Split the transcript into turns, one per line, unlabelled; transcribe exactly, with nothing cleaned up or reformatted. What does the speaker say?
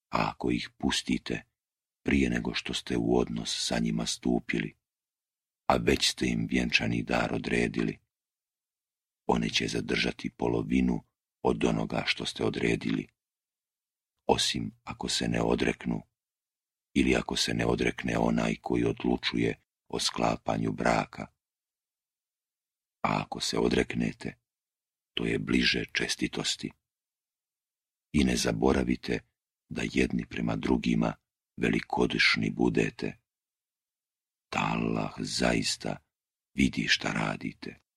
a ako ih pustite prije nego što ste u odnos sa njima stupili, a već ste im vjenčani dar odredili, one će zadržati polovinu od onoga što ste odredili, osim ako se ne odreknu ili ako se ne odrekne onaj koji odlučuje o sklapanju braka. A ako se odreknete, to je bliže čestitosti. I ne zaboravite da jedni prema drugima velikodušni budete. Ta Allah zaista vidi šta radite.